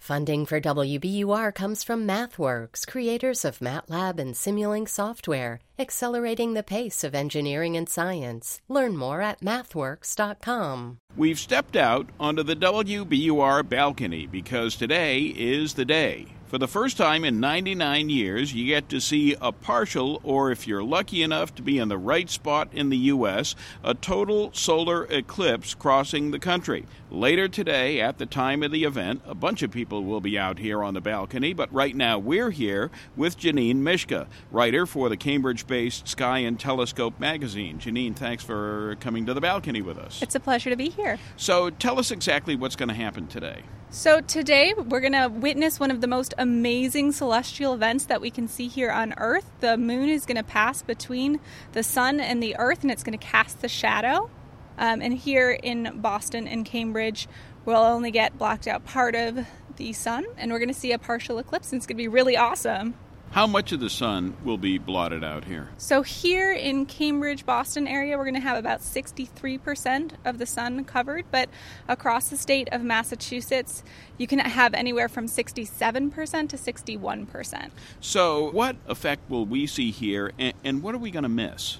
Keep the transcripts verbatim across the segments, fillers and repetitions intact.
Funding for W B U R comes from MathWorks, creators of MATLAB and Simulink software, accelerating the pace of engineering and science. Learn more at mathworks dot com. We've stepped out onto the W B U R balcony because today is the day. For the first time in ninety-nine years, you get to see a partial, or if you're lucky enough to be in the right spot in the U S, a total solar eclipse crossing the country. Later today, at the time of the event, a bunch of people will be out here on the balcony, but right now we're here with Janine Mishka, writer for the Cambridge-based Sky and Telescope magazine. Janine, thanks for coming to the balcony with us. It's a pleasure to be here. So tell us exactly what's going to happen today. So today we're going to witness one of the most amazing celestial events that we can see here on Earth. The moon is going to pass between the sun and the Earth, and it's going to cast the shadow. Um, and here in Boston and Cambridge, we'll only get blacked out part of the sun, and we're going to see a partial eclipse, and it's going to be really awesome. How much of the sun will be blotted out here? So here in Cambridge, Boston area, we're going to have about sixty-three percent of the sun covered, but across the state of Massachusetts, you can have anywhere from sixty-seven percent to sixty-one percent. So what effect will we see here, and, and what are we going to miss?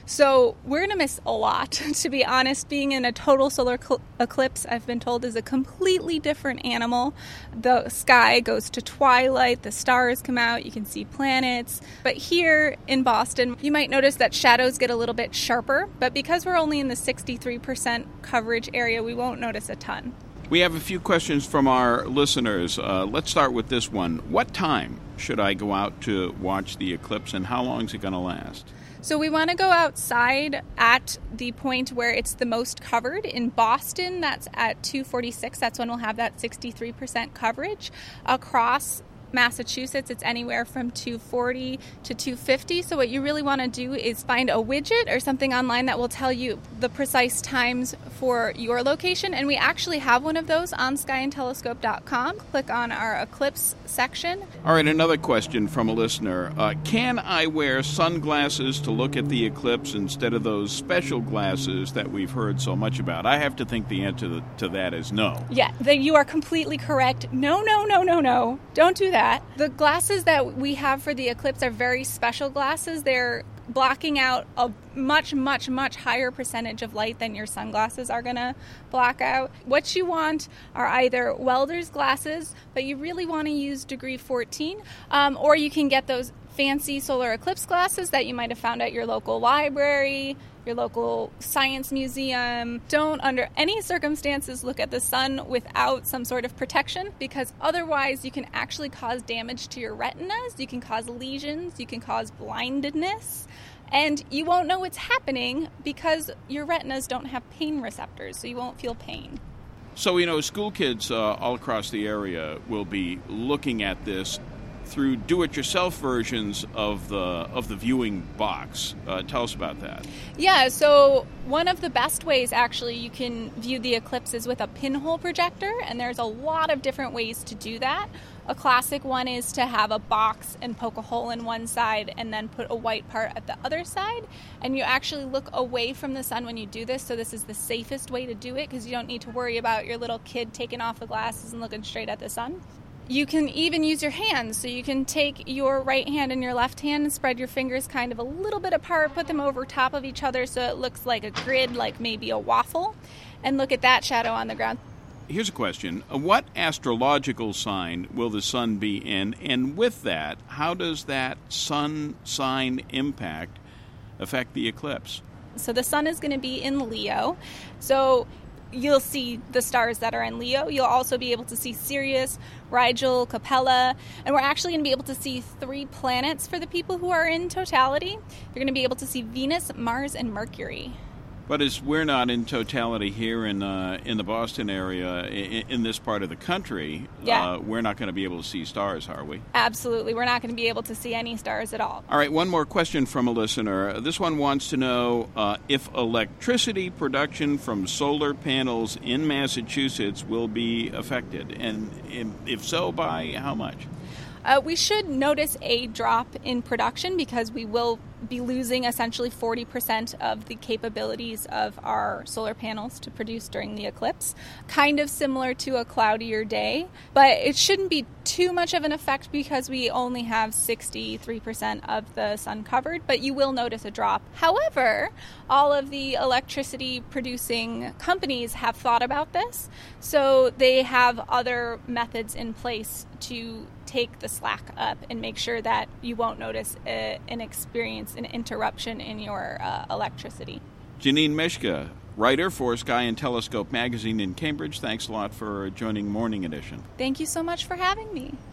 So we're going to miss a lot, to be honest. Being in a total solar cl- eclipse, I've been told, is a completely different animal. The sky goes to twilight, the stars come out, you can see planets. But here in Boston, you might notice that shadows get a little bit sharper, but because we're only in the sixty-three percent coverage area, we won't notice a ton. We have a few questions from our listeners. Uh, let's start with this one. What time should I go out to watch the eclipse, and how long is it going to last? So we want to go outside at the point where it's the most covered. In Boston, that's at two forty-six. That's when we'll have that sixty-three percent coverage. Across Massachusetts, it's anywhere from two forty to two fifty. So what you really want to do is find a widget or something online that will tell you the precise times for your location. And we actually have one of those on sky and telescope dot com. Click on our eclipse section. All right, another question from a listener. Uh, can I wear sunglasses to look at the eclipse instead of those special glasses that we've heard so much about? I have to think the answer to that is no. Yeah, then you are completely correct. No, no, no, no, no. Don't do that. The glasses that we have for the eclipse are very special glasses. They're blocking out a much, much, much higher percentage of light than your sunglasses are going to block out. What you want are either welder's glasses, but you really want to use degree fourteen, um, or you can get those fancy solar eclipse glasses that you might have found at your local library, your local science museum. Don't, under any circumstances, look at the sun without some sort of protection, because otherwise you can actually cause damage to your retinas, you can cause lesions, you can cause blindness, and you won't know what's happening because your retinas don't have pain receptors, so you won't feel pain. So, you know, school kids uh, all across the area will be looking at this through do-it-yourself versions of the of the viewing box. Uh, tell us about that. Yeah, so one of the best ways, actually, you can view the eclipse is with a pinhole projector, and there's a lot of different ways to do that. A classic one is to have a box and poke a hole in one side and then put a white part at the other side, and you actually look away from the sun when you do this, so this is the safest way to do it because you don't need to worry about your little kid taking off the glasses and looking straight at the sun. You can even use your hands, so you can take your right hand and your left hand and spread your fingers kind of a little bit apart, put them over top of each other so it looks like a grid, like maybe a waffle, and look at that shadow on the ground. Here's a question. What astrological sign will the sun be in? And with that, how does that sun sign impact affect the eclipse? So the sun is going to be in Leo. So you'll see the stars that are in Leo. You'll also be able to see Sirius, Rigel, Capella, and we're actually going to be able to see three planets for the people who are in totality. You're going to be able to see Venus, Mars, and Mercury. But as we're not in totality here in uh, in the Boston area, in, in this part of the country, yeah. uh, we're not going to be able to see stars, are we? Absolutely. We're not going to be able to see any stars at all. All right, one more question from a listener. This one wants to know uh, if electricity production from solar panels in Massachusetts will be affected, and if so, by how much? Uh, we should notice a drop in production because we will be losing essentially forty percent of the capabilities of our solar panels to produce during the eclipse, kind of similar to a cloudier day. But it shouldn't be too much of an effect because we only have sixty-three percent of the sun covered, but you will notice a drop. However, all of the electricity producing companies have thought about this, so they have other methods in place to take the slack up and make sure that you won't notice a, an experience, an interruption in your uh, electricity. Janine Mischke, writer for Sky and Telescope magazine in Cambridge, thanks a lot for joining Morning Edition. Thank you so much for having me.